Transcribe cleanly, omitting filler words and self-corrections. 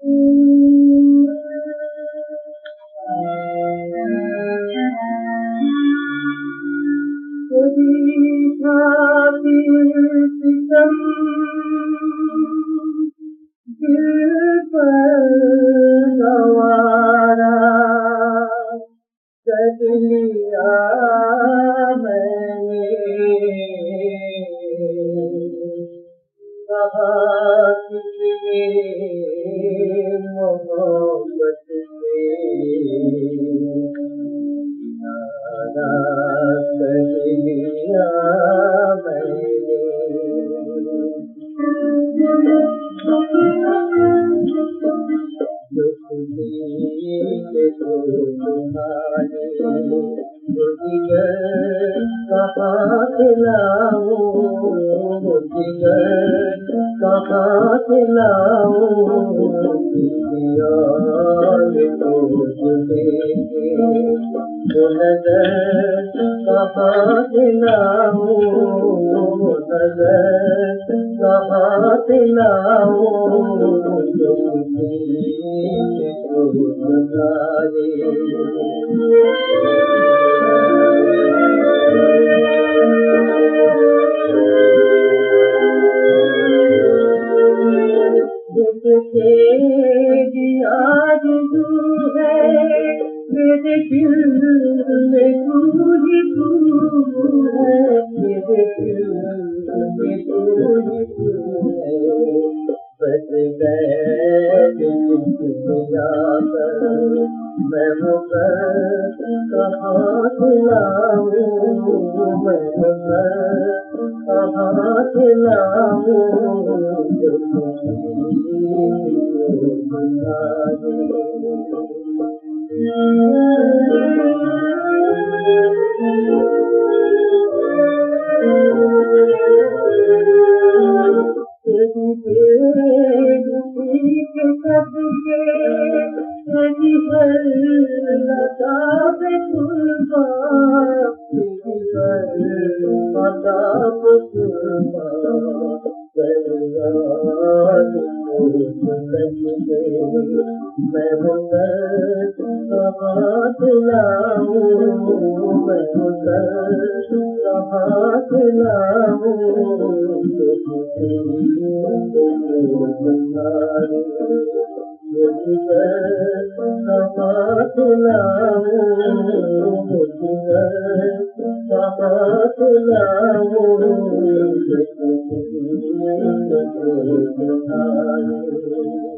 सितम दिल पर गवारा कर लिया मैंने कहा कितने मोहब्बत से नारा कर लिया मैंने जो खुदी को तुम्हारे जिगर कहाँ खिलाऊं जिगर कहाँ खिलाऊं यार तो देखे वो नजर कहाँ खिलाऊं नजर कहाँ खिलाऊं जो खुदी को तुम्हारे तेरी आरज़ू है मेरे दिल में तू ही तू है मेरे दिल में तू ही तू है बस गए जाकर मैं मुकर कहाँ खिलाऊं मैं मुकर कहाँ खिलाऊं मैं मुकर कहाँ खिलाऊं मैं मुकर कहाँ खिलाऊं कहाँ खिलाऊं